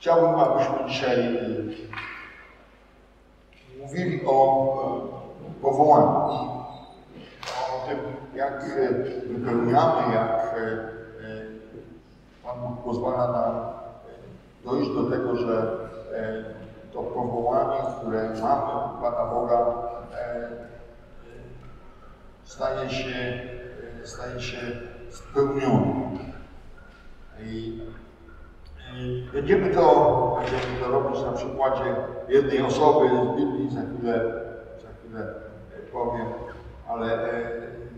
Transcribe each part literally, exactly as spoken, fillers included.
Chciałbym, abyśmy dzisiaj mówili o powołaniu i o tym, jak wypełniamy, jak Pan Bóg pozwala nam dojść do tego, że to powołanie, które mamy od Pana Boga, staje się, staje się spełnione. I Będziemy to, będziemy to robić na przykładzie jednej osoby z Biblii, za chwilę, za chwilę powiem, ale e, e,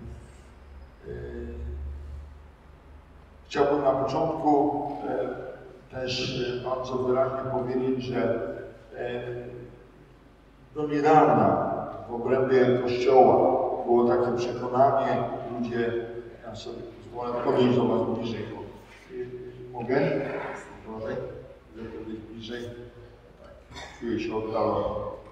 chciałbym na początku e, też bardzo wyraźnie powiedzieć, że e, do niedawna w obrębie Kościoła było takie przekonanie, ludzie, ja sobie pozwolę podejść do Was bliżej, bo mogę? Może podejść bliżej. Czuję się oddalony.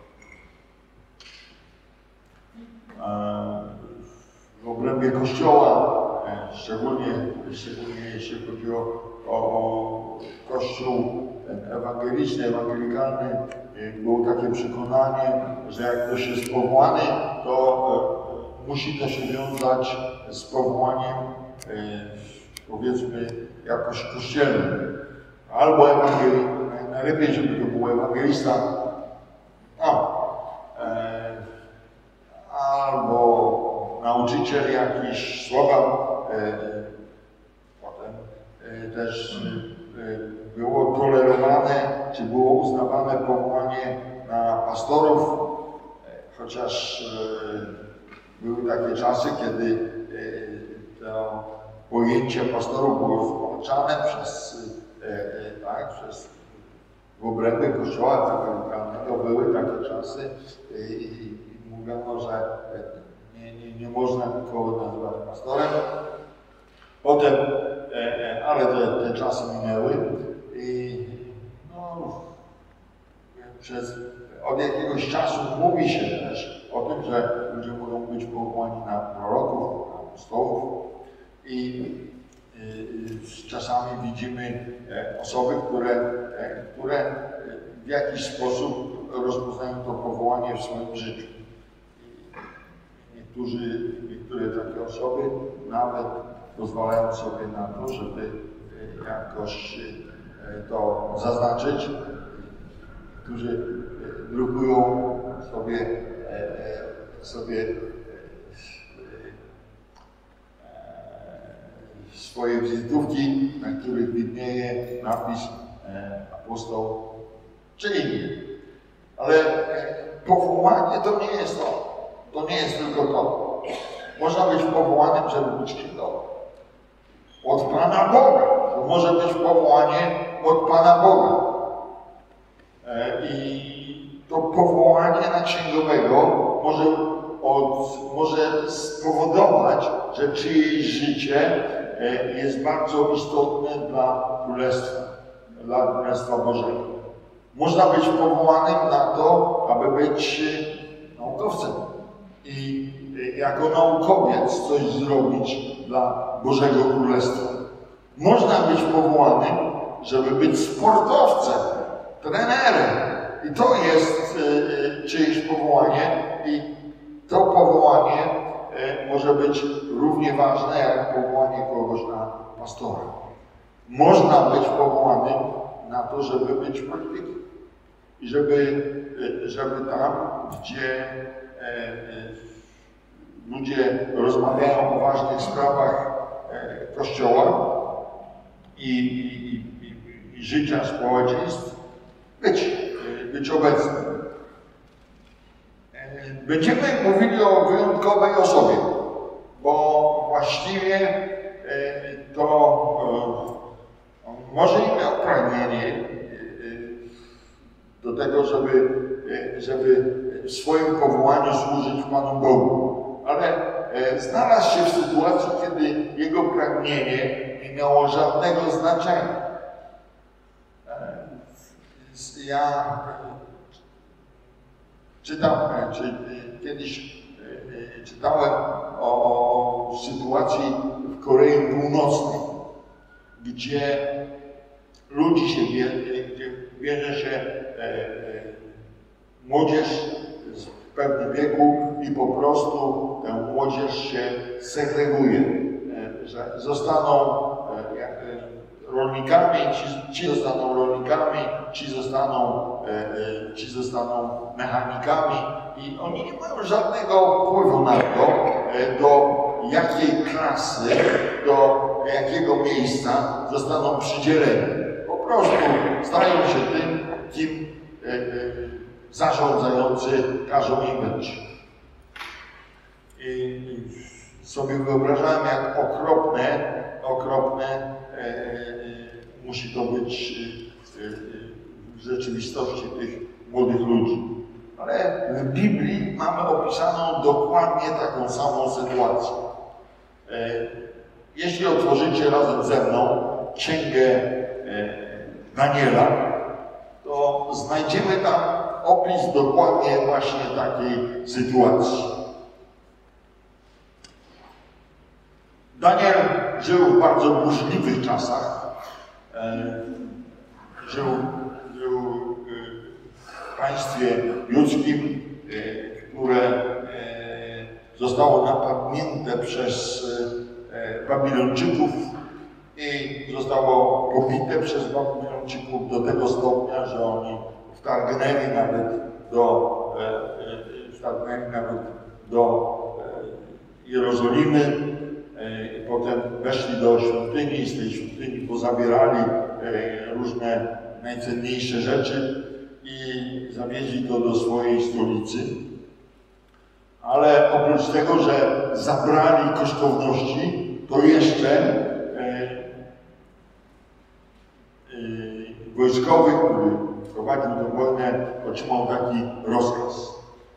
W obrębie Kościoła, szczególnie, szczególnie jeśli chodzi o, o, o Kościół ewangeliczny, ewangelikalny, było takie przekonanie, że jak ktoś jest powołany, to musi to się wiązać z powołaniem, powiedzmy, jakoś kościelnym. Albo ewangelista, najlepiej, żeby to był ewangelista, no, e, albo nauczyciel jakiś słowa. E, potem e, też e, było tolerowane, czy było uznawane powołanie na pastorów, e, chociaż e, były takie czasy, kiedy e, to pojęcie pastorów było zwalczane przez tak, przez w obrębie Kościoła ewangelikalnego były takie czasy i, i mówiono, że nie, nie, nie można nikogo nazywać pastorem. Potem, ale te, te czasy minęły i no, przez, od jakiegoś czasu mówi się też o tym, że ludzie mogą być powołani na proroków, na apostołów i czasami widzimy osoby, które, które w jakiś sposób rozpoznają to powołanie w swoim życiu. Niektórzy, niektóre takie osoby nawet pozwalają sobie na to, żeby jakoś to zaznaczyć. Niektórzy drukują sobie, sobie swoje wizytówki, na których widnieje napis e, apostoł czy inni. Ale e, powołanie to nie jest to. To nie jest tylko to. Można być powołanym, żeby być księgowym. Od Pana Boga. To może być powołanie od Pana Boga. E, I to powołanie na księgowego może, od, może spowodować, że czyjeś życie jest bardzo istotny dla Królestwa, dla Królestwa Bożego. Można być powołanym na to, aby być naukowcem i jako naukowiec coś zrobić dla Bożego Królestwa. Można być powołanym, żeby być sportowcem, trenerem. I to jest czyjeś powołanie i to powołanie może być równie ważne jak powołanie kogoś na pastora. Można być powołanym na to, żeby być praktykiem. I żeby, żeby tam, gdzie ludzie rozmawiają o ważnych sprawach Kościoła i, i, i, i życia społeczeństw, być, być obecnym. Będziemy mówili o wyjątkowej osobie, bo właściwie to może i miał pragnienie do tego, żeby, żeby w swoim powołaniu służyć Panu Bogu, ale znalazł się w sytuacji, kiedy jego pragnienie nie miało żadnego znaczenia. Ja czytam, czy kiedyś czytałem o, o sytuacji w Korei Północnej, gdzie ludzi się, gdzie bierze się e, e, młodzież w pewnym wieku i po prostu tę młodzież się segreguje, e, że zostaną e, jak, e, rolnikami, ci, ci zostaną rolnikami, ci zostaną, e, e, ci zostaną mechanikami i oni nie mają żadnego wpływu na to, e, do jakiej klasy, do jakiego miejsca zostaną przydzieleni. Po prostu stają się tym, kim e, e, zarządzający każą im być. I sobie wyobrażałem, jak okropne, okropne e, e, musi to być e, e, w rzeczywistości tych młodych ludzi. Ale w Biblii mamy opisaną dokładnie taką samą sytuację. E, jeśli otworzycie razem ze mną Księgę e, Daniela, to znajdziemy tam opis dokładnie właśnie takiej sytuacji. Daniel żył w bardzo burzliwych czasach. E, żył, żył w państwie ludzkim, e, które e, zostało napadnięte przez e, Babilończyków i zostało pobite przez Babilończyków do tego stopnia, że oni wtargnęli nawet do, e, e, wtargnęli nawet do e, Jerozolimy. I potem weszli do świątyni i z tej świątyni pozabierali różne najcenniejsze rzeczy i zawieźli to do swojej stolicy. Ale oprócz tego, że zabrali kosztowności, to jeszcze wojskowy, który prowadził tę wojnę, otrzymał taki rozkaz,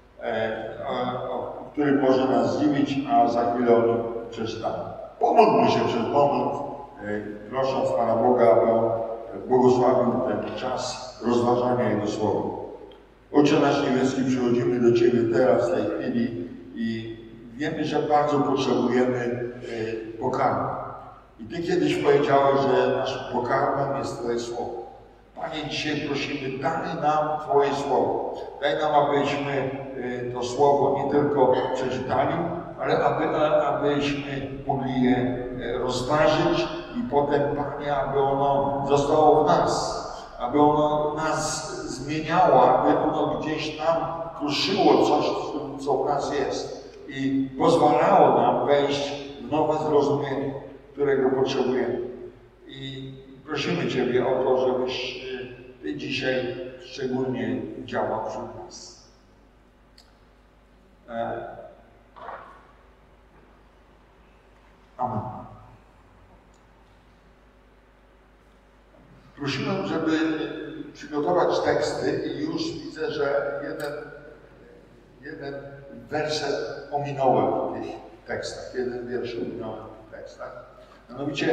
który może nas zdziwić, a za chwilę o nim przeczytamy. Pomódlmy się przez moment, prosząc Pana Boga, aby On błogosławił ten czas rozważania Jego Słowa. Ojcze nasz niebieski, przychodzimy do Ciebie teraz, w tej chwili i wiemy, że bardzo potrzebujemy pokarmu. I Ty kiedyś powiedziałeś, że naszym pokarmem jest Twoje Słowo. Panie, dzisiaj prosimy, daj nam Twoje Słowo. Daj nam, abyśmy to Słowo nie tylko przeczytali, ale aby, abyśmy mogli je rozważyć i potem, Panie, aby ono zostało w nas, aby ono nas zmieniało, aby ono gdzieś nam kruszyło coś, co w nas jest i pozwalało nam wejść w nowe zrozumienie, którego potrzebujemy. I prosimy Ciebie o to, żebyś Ty dzisiaj szczególnie działał wśród nas. Amen. Prosimy, żeby przygotować teksty i już widzę, że jeden, jeden werset ominąłem w tych tekstach, jeden wiersz ominąłem w tych tekstach. Mianowicie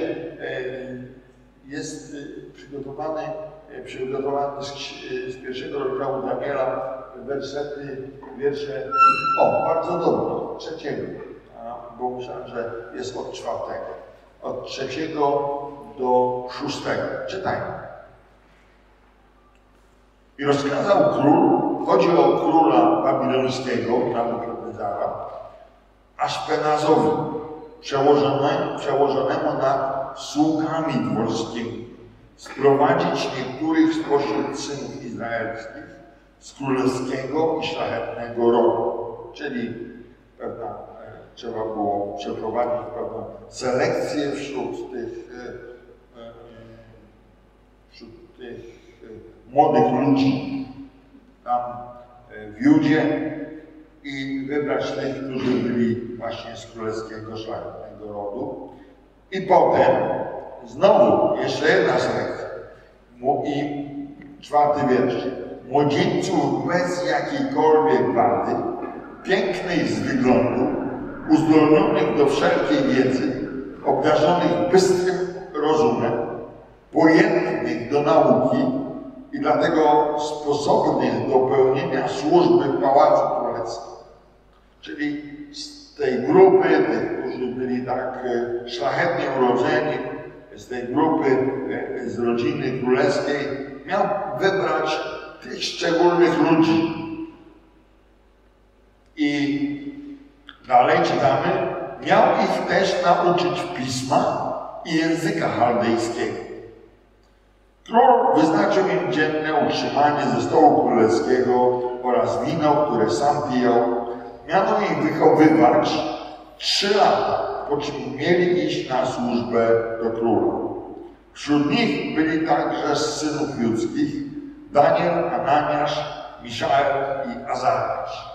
jest przygotowany, przygotowany z, z pierwszego rozdziału Daniela wersety, wiersze, o, bardzo dobrze, trzeciego, bo myślałem, że jest od czwartego, od trzeciego do szóstego. Czytajmy. I rozkazał król, chodzi o króla babilońskiego, Nabukadnezara, Aszpenazowi, przełożonemu, przełożonemu nad sługami dworskimi, sprowadzić niektórych spośród synów izraelskich z królewskiego i szlachetnego rodu. Czyli pewna, e, trzeba było przeprowadzić pewną selekcję wśród tych, e, e, wśród tych e, młodych ludzi tam e, w Judzie i wybrać tych, którzy byli właśnie z królewskiego szlachetnego rodu. I potem znowu jeszcze jedna selekcja. I czwarty wiersz. Młodzieńców bez jakiejkolwiek wady, pięknych z wyglądu, uzdolnionych do wszelkiej wiedzy, obdarzonych bystrym rozumem, pojętnych do nauki i dlatego sposobnych do pełnienia służby w Pałacu Królewskim. Czyli z tej grupy, tych, którzy byli tak szlachetnie urodzeni, z tej grupy z rodziny królewskiej, miał wybrać tych szczególnych ludzi. I dalej czytamy, miał ich też nauczyć pisma i języka chaldejskiego. Król wyznaczył im dzienne utrzymanie ze stołu królewskiego oraz wino, które sam pijał. Miano ich wychowywać trzy lata, po czym mieli iść na służbę do króla. Wśród nich byli także z synów judzkich Daniel, Ananiasz, Miszael i Azariasz.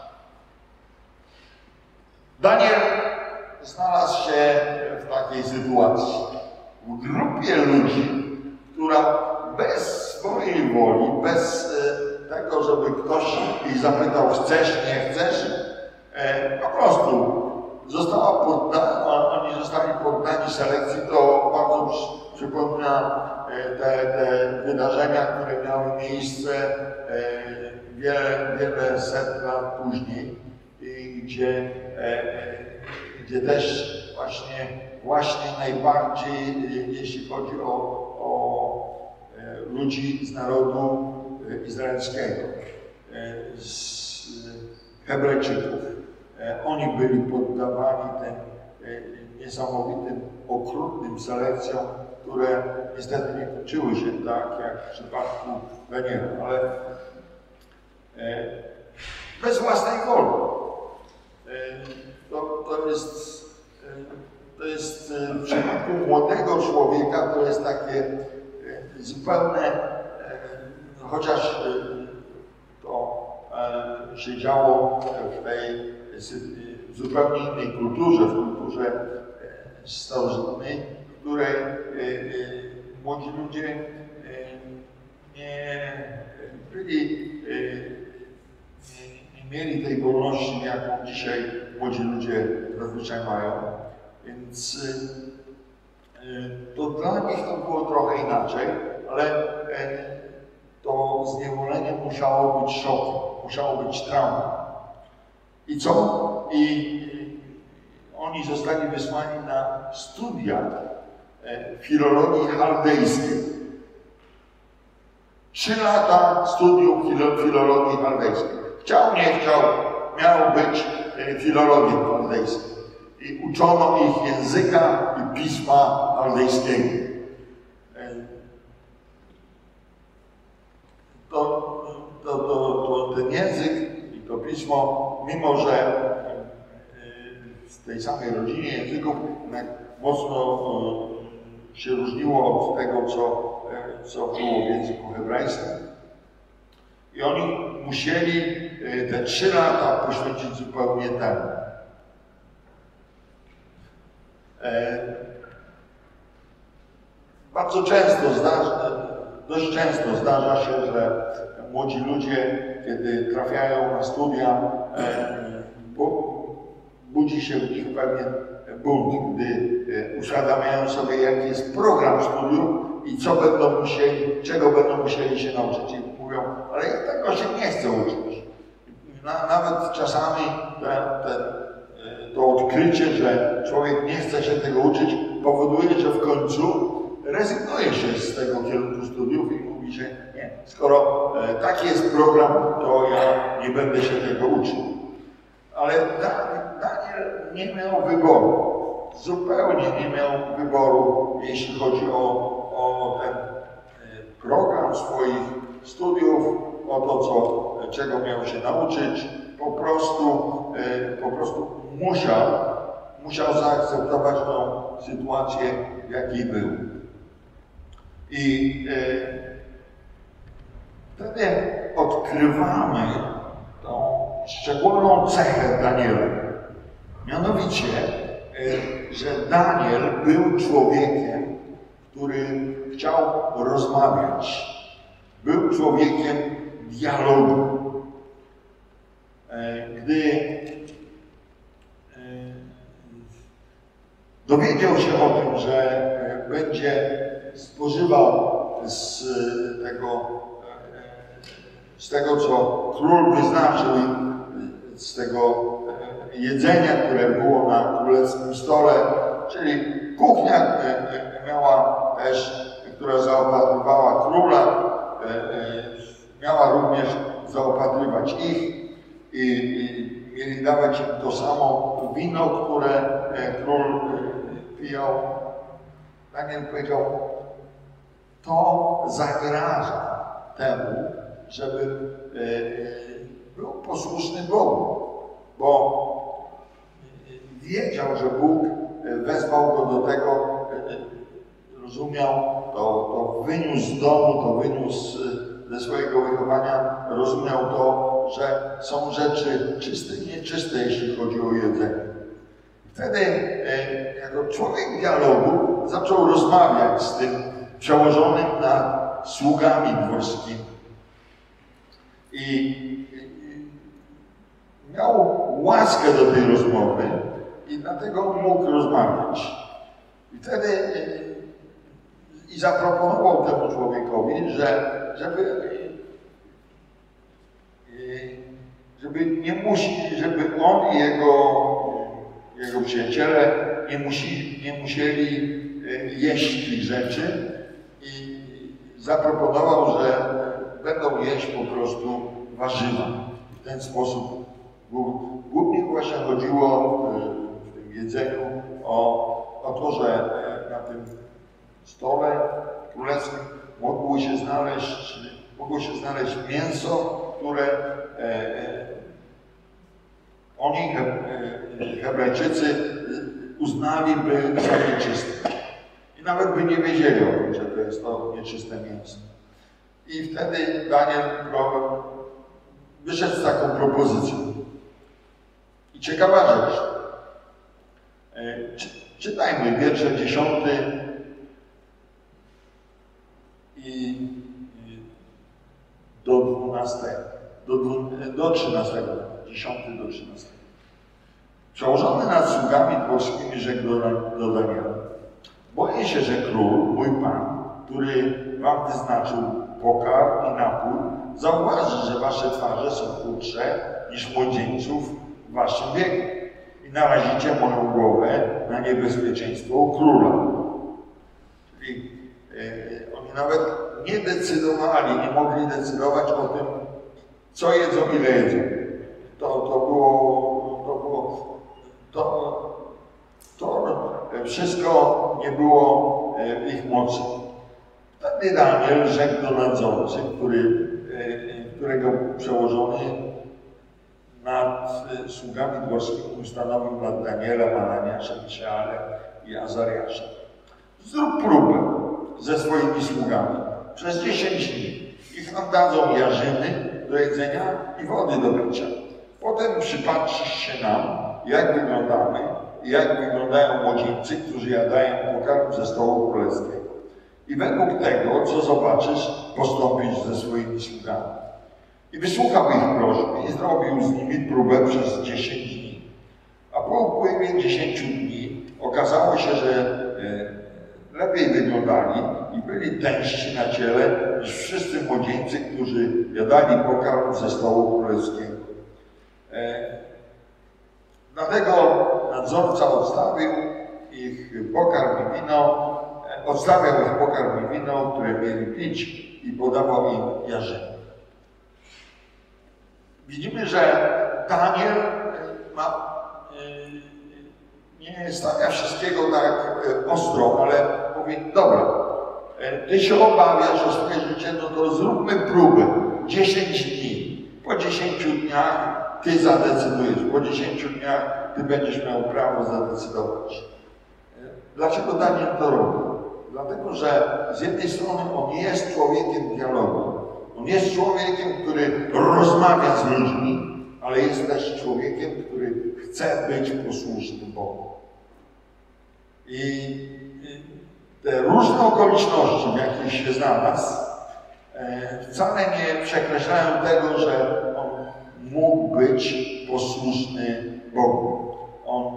Daniel znalazł się w takiej sytuacji. W grupie ludzi, która bez swojej woli, bez tego, żeby ktoś ich zapytał, chcesz, nie chcesz, po prostu została poddana, oni zostali poddani selekcji. To bardzo przypomina te, te wydarzenia, które miały miejsce wiele, wiele set lat później, gdzie, gdzie też właśnie, właśnie najbardziej, jeśli chodzi o, o ludzi z narodu izraelskiego, z Hebrajczyków, oni byli poddawani tym niesamowitym, okrutnym selekcjom, które niestety nie kończyły się tak jak w przypadku Daniela, ale bez własnej woli. To, to, jest, to jest w przypadku młodego człowieka to jest takie zupełne, chociaż to się działo w tej w zupełnie innej kulturze, w kulturze starożytnej, w której młodzi ludzie nie byli, nie mieli tej wolności, jaką dzisiaj młodzi ludzie zazwyczaj mają. Więc to dla nich to było trochę inaczej, ale to zniewolenie musiało być szokiem, musiało być traumą. I co? I oni zostali wysłani na studia filologii chaldejskiej. Trzy lata studiów filologii chaldejskiej. Chciał, nie chciał, miało być filologii chaldejskiej. I uczono ich języka i pisma chaldejskiego. To, to, to, to ten język i to pismo, mimo że w tej samej rodzinie języków mocno się różniło od tego, co, co było w języku hebrajskim. I oni musieli te trzy lata poświęcić zupełnie temu. Bardzo często zdarza, dość często zdarza się, że młodzi ludzie, kiedy trafiają na studia, budzi się w nich pewien bunt, gdy uświadamiają sobie, jaki jest program studiów i co będą musieli, czego będą musieli się nauczyć. I mówią, ale ja tego się nie chcę uczyć. Na, nawet czasami te, te, to odkrycie, że człowiek nie chce się tego uczyć, powoduje, że w końcu rezygnuje się z tego kierunku studiów i mówi się, nie, skoro e, taki jest program, to ja nie będę się tego uczył. Ale Daniel nie miał wyboru, zupełnie nie miał wyboru, jeśli chodzi o, o ten program swoich studiów, o to, co, czego miał się nauczyć. Po prostu, po prostu musiał, musiał zaakceptować tą sytuację, w jakiej był. I wtedy odkrywamy tą szczególną cechę Daniela. Mianowicie, że Daniel był człowiekiem, który chciał rozmawiać. Był człowiekiem dialogu. Gdy dowiedział się o tym, że będzie spożywał z tego, z tego, co król wyznaczył, z tego jedzenia, które było na królewskim stole, czyli kuchnia miała też, która zaopatrywała króla również zaopatrywać ich i, i mieli dawać im to samo wino, które król pijał. Daniel powiedział, to zagraża temu, żeby był posłuszny Bogu, bo wiedział, że Bóg wezwał go do tego, rozumiał, to, to wyniósł z domu, to wyniósł ze swojego wychowania, rozumiał to, że są rzeczy czyste i nieczyste, jeśli chodzi o jedzenie. Wtedy jako człowiek dialogu zaczął rozmawiać z tym przełożonym nad sługami dworskimi. I miał łaskę do tej rozmowy i dlatego mógł rozmawiać. I wtedy i zaproponował temu człowiekowi, że żeby, żeby nie musi, żeby on i jego, jego przyjaciele nie, musi, nie musieli jeść tych rzeczy i zaproponował, że będą jeść po prostu warzywa. W ten sposób głównie właśnie chodziło w tym jedzeniu o, o to, że na tym stole królewskim mogło się znaleźć, mogło się znaleźć mięso, które e, e, oni, he, e, Hebrajczycy, uznaliby za nieczyste. I nawet by nie wiedzieli o tym, że to jest to nieczyste mięso. I wtedy Daniel wyszedł z taką propozycją. I ciekawa rzecz. Czy, czytajmy wiersze dziesiąty i do dwunastego, do, do trzynastego, dziesiąty do trzynastego. Przełożony nad sługami dworskimi rzekł do, do Daniela. Boję się, że król, mój pan, który wam wyznaczył pokarm i napój, zauważy, że wasze twarze są chudsze niż młodzieńców w waszym wieku i narazicie moją głowę na niebezpieczeństwo u króla. Czyli e, oni nawet nie decydowali, nie mogli decydować o tym, co jedzą, ile jedzą. To, to było, to było, to, to wszystko nie było w ich mocy. Wtedy Daniel rzekł do nadzorcy, który, którego przełożony nad sługami dworskimi ustanowił nad Daniela, Ananiasza, Miszaela i Azariasza. Zrób próbę ze swoimi sługami przez dziesięć dni. Ich nam dadzą jarzyny do jedzenia i wody do picia. Potem przypatrzysz się nam, jak wyglądamy i jak wyglądają młodzieńcy, którzy jadają pokarm ze stołu królewskiego. I według tego, co zobaczysz, postąpić ze swoimi sługami. I wysłuchał ich prośby i zrobił z nimi próbę przez dziesięć dni. A po upływie dziesięciu dni okazało się, że e, lepiej wyglądali i byli tężsi na ciele niż wszyscy młodzieńcy, którzy jadali pokarm ze stołu królewskiego. E, dlatego nadzorca odstawił ich pokarm i wino, odstawiał ich pokarm i wino, które mieli pić i podawał im jarzyny. Widzimy, że Daniel ma, nie stawia wszystkiego tak ostro, ale mówi, dobra, ty się obawiasz o swoje życie, no to zróbmy próbę. dziesięć dni. Po dziesięciu dniach ty zadecydujesz. Po dziesięciu dniach ty będziesz miał prawo zadecydować. Dlaczego Daniel to robi? Dlatego, że z jednej strony on jest człowiekiem dialogu. On jest człowiekiem, który rozmawia z ludźmi, ale jest też człowiekiem, który chce być posłuszny Bogu. I te różne okoliczności, w jakich się znalazł, wcale nie przekreślają tego, że on mógł być posłuszny Bogu. On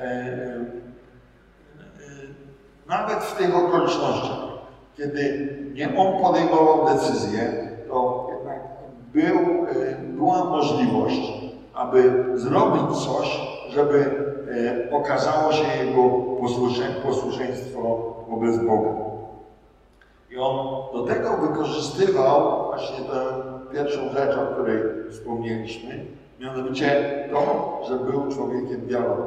nawet w tych okolicznościach, kiedy nie on podejmował decyzję, to jednak był, była możliwość, aby zrobić coś, żeby okazało się jego posłuszeństwo wobec Boga. I on do tego wykorzystywał właśnie tę pierwszą rzecz, o której wspomnieliśmy, mianowicie to, że był człowiekiem dialogu.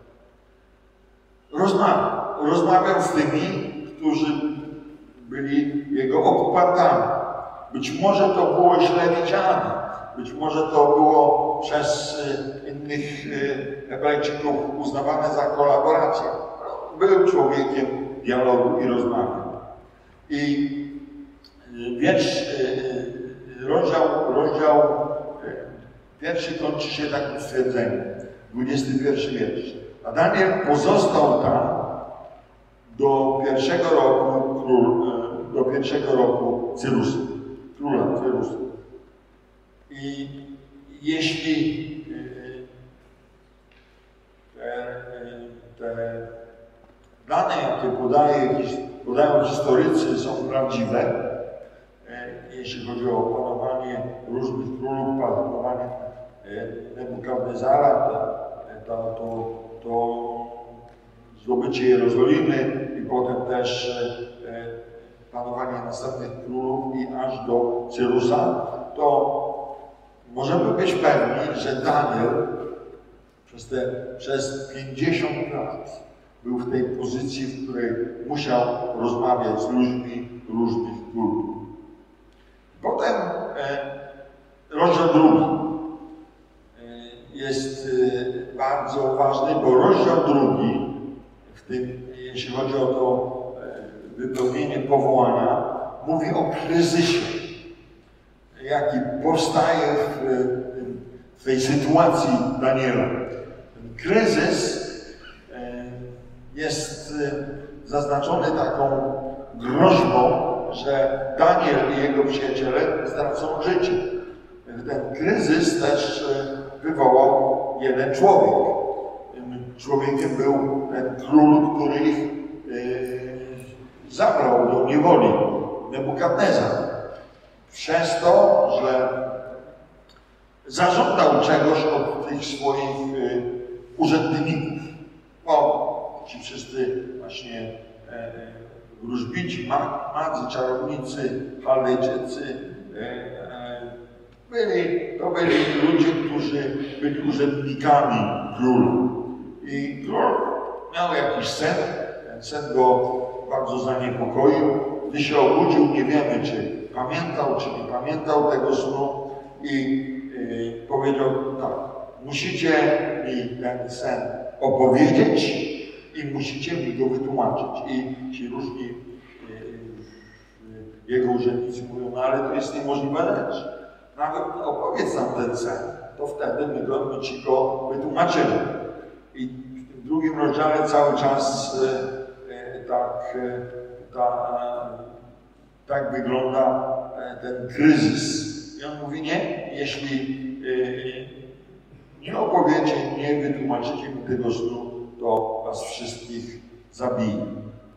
Rozmawiał. Rozmawiał z tymi, którzy byli jego okupantami. Być może to było źle widziane, być może to było przez innych Hebrajczyków uznawane za kolaborację. Był człowiekiem dialogu i rozmawiał. I wiersz, rozdział, rozdział pierwszy kończy się takim stwierdzeniem, dwudziesty pierwszy wiersz. A Daniel pozostał tam do pierwszego roku, król, do pierwszego roku Cyrusa, króla Cyrusa. I jeśli te, te dane, jakie podaje, podają historycy, są prawdziwe, jeśli chodzi o panowanie różnych królów, panowanie Nebukadnezara, to, to, to zdobycie Jerozolimy i potem też panowanie następnych królów i aż do Cyrusa, to możemy być pewni, że Daniel przez, te, przez pięćdziesiąt lat był w tej pozycji, w której musiał rozmawiać z ludźmi różnych kultur. Potem e, rozdział drugi e, jest e, bardzo ważny, bo rozdział drugi, w tym, jeśli chodzi o to e, wypełnienie powołania, mówi o kryzysie, jaki powstaje w, w tej sytuacji Daniela. Ten kryzys e, jest e, zaznaczony taką groźbą, że Daniel i jego przyjaciele stracą życie. Ten kryzys też wywołał jeden człowiek. Tym człowiekiem był ten król, który ich yy, zabrał do niewoli, Nebukadnezar. Przez to, że zażądał czegoś od tych swoich yy, urzędników. O, ci wszyscy właśnie yy, wróżbici, madzy, czarownicy, Chaldejczycy, byli, to byli ludzie, którzy byli urzędnikami króla. I król miał jakiś sen, ten sen go bardzo zaniepokoił. Gdy się obudził, nie wiemy, czy pamiętał, czy nie pamiętał tego snu i yy, powiedział tak, musicie mi ten sen opowiedzieć i musicie mi go wytłumaczyć. I ci różni yy, yy, jego urzędnicy mówią, no ale to jest niemożliwe rzecz. Nawet opowiedz nam ten sen, to wtedy my, go, my ci go wytłumaczymy. I w tym drugim rozdziale cały czas yy, yy, tak, yy, ta, yy, tak wygląda yy, ten kryzys. I on mówi, nie, jeśli yy, nie opowiecie, nie wytłumaczycie mi tego snu, to was wszystkich zabije.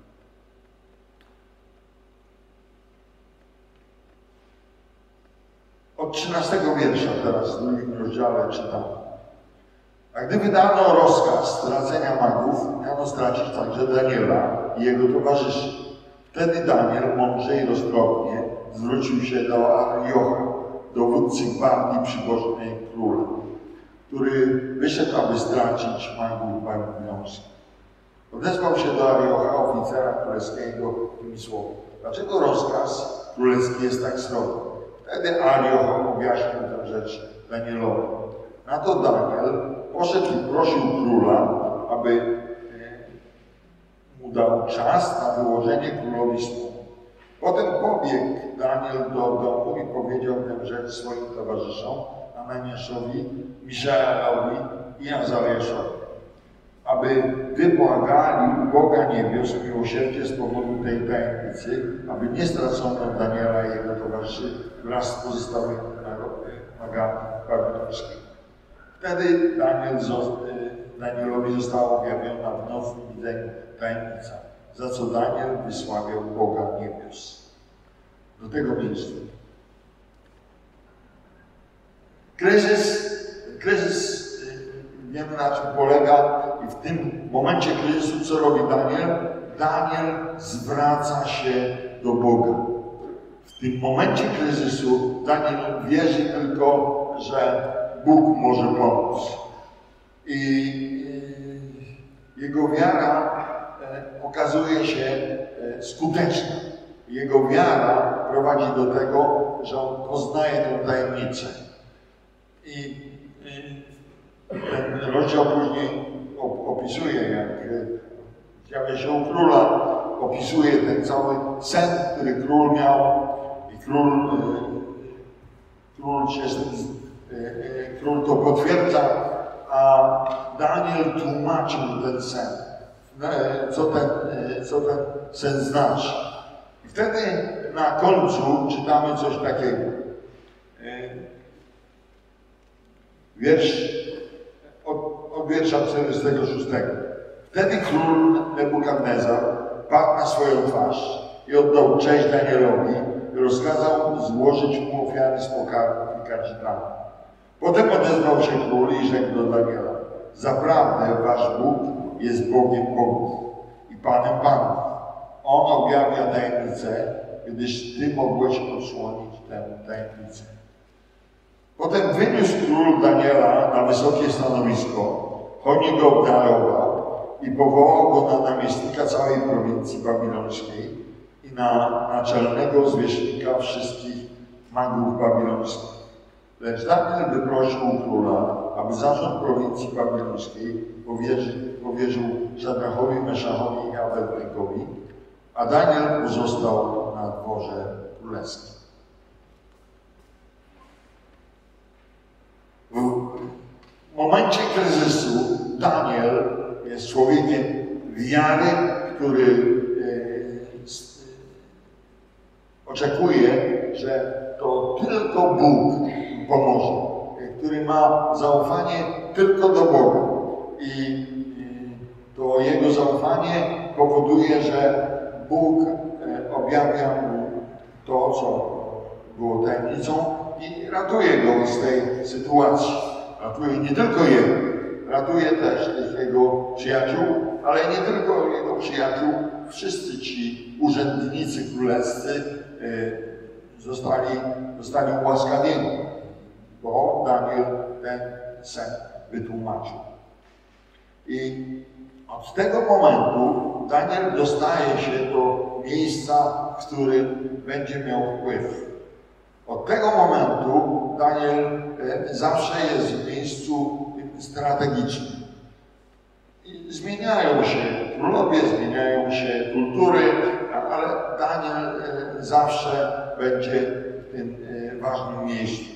Od trzynastego wiersza teraz w drugim rozdziale czytam. A gdy wydano rozkaz stracenia magów, miano stracić także Daniela i jego towarzyszy. Wtedy Daniel mądrze i roztropnie zwrócił się do Ariocha, dowódcy gwardii przybożnej króla, który wyszedł, aby stracić magów babilonskich. Odezwał się do Ariocha, oficera królewskiego, tymi słowy. Dlaczego rozkaz królewski jest tak srogi? Wtedy Arioch objaśnił tę rzecz Danielowi. Na to Daniel poszedł i prosił króla, aby mu dał czas na wyłożenie królowi snu. Potem pobiegł Daniel do domu i powiedział tę rzecz swoim towarzyszom, Ananiaszowi, Miszaelowi i Azariaszowi, aby wybłagali Boga niebios miłosierdzie z powodu tej tajemnicy, aby nie stracono Daniela i jego towarzyszy wraz z pozostałymi magami babilonskimi. Wtedy Daniel, Danielowi została objawiona w nocnym widzeniu tajemnica, za co Daniel wysławiał Boga niebios. Do tego miejsca. Kryzys, kryzys, wiemy na czym polega i w tym momencie kryzysu co robi Daniel? Daniel zwraca się do Boga. W tym momencie kryzysu Daniel wierzy tylko, że Bóg może pomóc. I jego wiara okazuje się skuteczna. Jego wiara prowadzi do tego, że on poznaje tę tajemnicę. I ten rozdział później opisuje, jak zjawia się u króla, opisuje ten cały sen, który król miał i król, król, się, król to potwierdza, a Daniel tłumaczył ten sen, co ten, co ten sen znaczy. I wtedy na końcu czytamy coś takiego. Wiersz od, od wiersza czterdziestego szóstego. Wtedy król Nebukadnezar padł na swoją twarz i oddał cześć Danielowi i rozkazał złożyć mu ofiary z pokarmów i kadzidłami. Potem odezwał się król i rzekł do Daniela: zaprawdę wasz Bóg jest Bogiem Bogów i Panem Panów. On objawia tajemnicę, gdyż ty mogłeś odsłonić tę tajemnicę. Potem wyniósł król Daniela na wysokie stanowisko, hojnie go obdarował i powołał go na namiestnika całej prowincji babilońskiej i na naczelnego zwierzchnika wszystkich magów babilońskich. Lecz Daniel wyprosił króla, aby zarząd prowincji babilońskiej powierzył, powierzył Szadrachowi, Meszachowi i Abednegowi, a Daniel pozostał na dworze królewskim. W momencie kryzysu Daniel jest człowiekiem wiary, który e, oczekuje, że to tylko Bóg pomoże, który ma zaufanie tylko do Boga. I, i to jego zaufanie powoduje, że Bóg e, objawia mu to, co było tajemnicą i ratuje go z tej sytuacji. Ratuje nie tylko jego, ratuje też tych jego przyjaciół, ale nie tylko jego przyjaciół. Wszyscy ci urzędnicy królewscy e, zostali, zostali ułaskawieni, bo Daniel ten sen wytłumaczył. I od tego momentu Daniel dostaje się do miejsca, w którym będzie miał wpływ. Od tego momentu Daniel zawsze jest w miejscu strategicznym. I zmieniają się królowie, zmieniają się kultury, ale Daniel zawsze będzie w tym ważnym miejscu.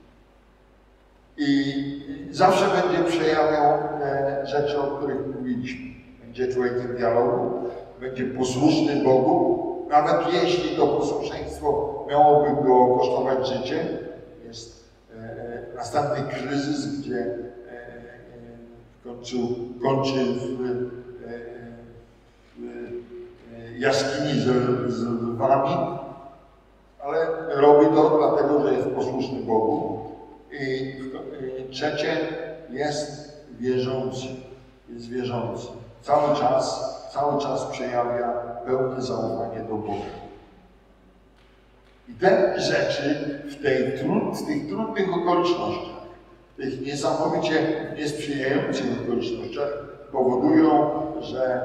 I zawsze będzie przejawiał rzeczy, o których mówiliśmy. Będzie człowiekiem dialogu, będzie posłuszny Bogu, nawet jeśli to posłuszeństwo miałoby go kosztować życie. Jest e, następny kryzys, gdzie e, e, kończył, kończy w, e, w e, jaskini z, z lwami, ale robi to dlatego, że jest posłuszny Bogu. I e, trzecie, jest wierzący. Jest wierzący. Cały czas, cały czas przejawia pełne zaufanie do Boga. I te rzeczy w, tej, w tych trudnych okolicznościach, w tych niesamowicie niesprzyjających okolicznościach powodują, że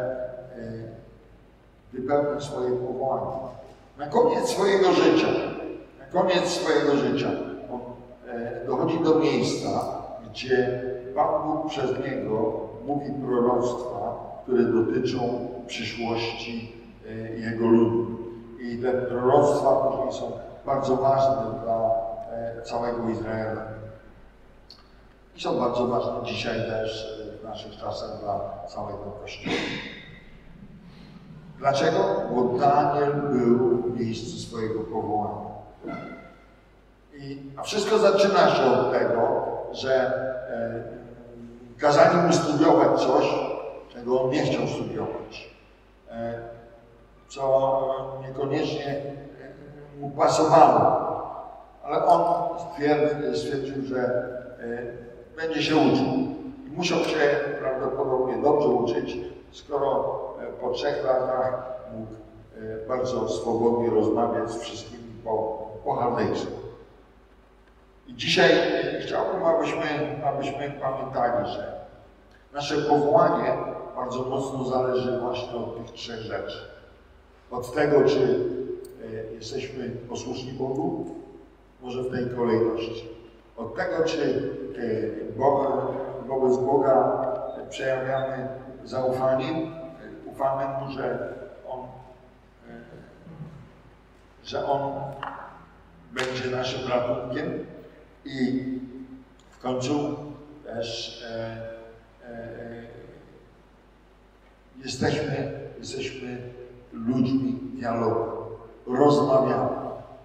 wypełni swoje powołanie. Na koniec swojego życia, na koniec swojego życia on dochodzi do miejsca, gdzie Pan Bóg przez niego mówi proroctwa, które dotyczą przyszłości jego ludu. I te proroctwa później są bardzo ważne dla całego Izraela. I są bardzo ważne dzisiaj też w naszych czasach dla całego Kościoła. Dlaczego? Bo Daniel był w miejscu swojego powołania. I, a wszystko zaczyna się od tego, że e, kazali mu studiować coś, czego on nie chciał studiować. E, co niekoniecznie mu pasowało. Ale on stwierdził, stwierdził że e, będzie się uczył. I musiał się prawdopodobnie dobrze uczyć, skoro e, po trzech latach mógł e, bardzo swobodnie rozmawiać z wszystkimi po, po harderze. I dzisiaj chciałbym, abyśmy, abyśmy pamiętali, że nasze powołanie bardzo mocno zależy właśnie od tych trzech rzeczy. Od tego, czy jesteśmy posłuszni Bogu, może w tej kolejności. Od tego, czy wobec Boga przejawiamy zaufanie, ufamy Mu, że On, że On będzie naszym ratunkiem i w końcu też e, e, jesteśmy, jesteśmy ludźmi dialogu, rozmawiamy.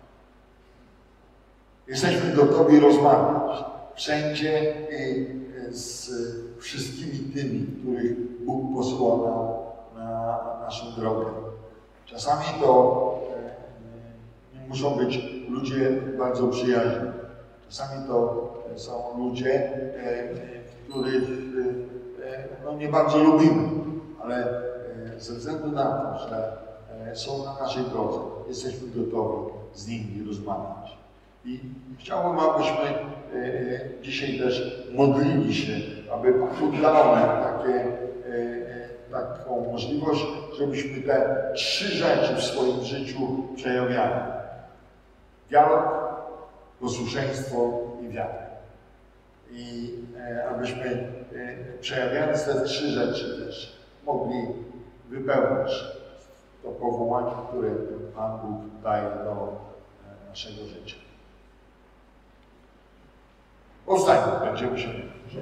Jesteśmy gotowi rozmawiać wszędzie i z wszystkimi tymi, których Bóg posyła na, na naszą drogę. Czasami to nie muszą być ludzie bardzo przyjaźni. Czasami to są ludzie, których no, nie bardzo lubimy, ale ze względu na to, że są na naszej drodze, jesteśmy gotowi z nimi rozmawiać. I chciałbym, abyśmy dzisiaj też modlili się, aby Bóg dał nam takie, taką możliwość, żebyśmy te trzy rzeczy w swoim życiu przejawiali. Dialog, posłuszeństwo i wiarę. I abyśmy przejawiając te trzy rzeczy też mogli wypełnić to powołanie, które Pan Bóg daje do naszego życia. Powstańmy, będziemy się.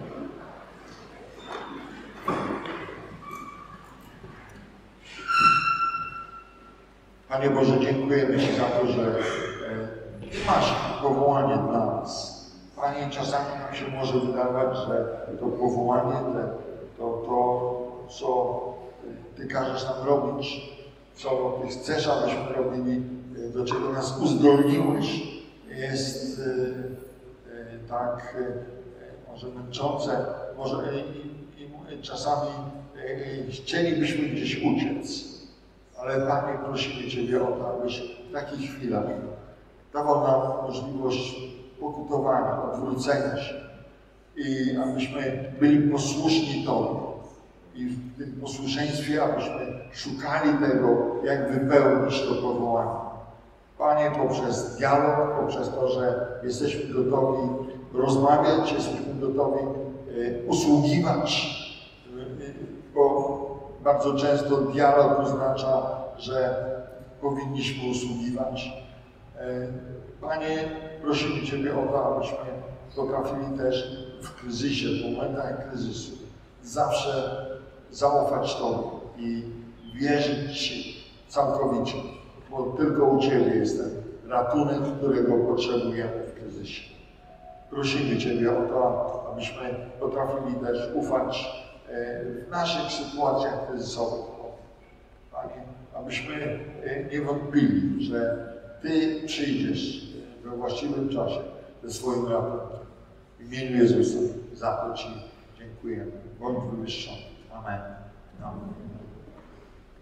Panie Boże, dziękujemy Ci za to, że masz powołanie dla nas. Panie, czasami nam się może wydawać, że to powołanie, to, to co Ty każesz nam robić, co Ty chcesz, abyśmy robili, do czego nas uzdolniłeś, jest tak może męczące, może i, i czasami chcielibyśmy gdzieś uciec. Ale Panie, prosimy Ciebie o to, abyś w takich chwilach dawał nam możliwość pokutowania, odwrócenia się i abyśmy byli posłuszni Tobie. I w tym posłuszeństwie, abyśmy szukali tego, jak wypełnić to powołanie. Panie, poprzez dialog, poprzez to, że jesteśmy gotowi rozmawiać, jesteśmy gotowi y, usługiwać, y, bo bardzo często dialog oznacza, że powinniśmy usługiwać. Panie, prosimy Ciebie o to, abyśmy potrafili też w kryzysie, w momentach kryzysu zawsze zaufać Tobie i wierzyć Ci całkowicie, bo tylko u Ciebie jest ten ratunek, którego potrzebujemy w kryzysie. Prosimy Ciebie o to, abyśmy potrafili też ufać w naszych sytuacjach kryzysowych, Panie, abyśmy nie wątpili, że Ty przyjdziesz we właściwym czasie ze swoim ratunkiem. W imieniu Jezusa za to Ci dziękujemy. Bądź wywyższony. Amen. Amen.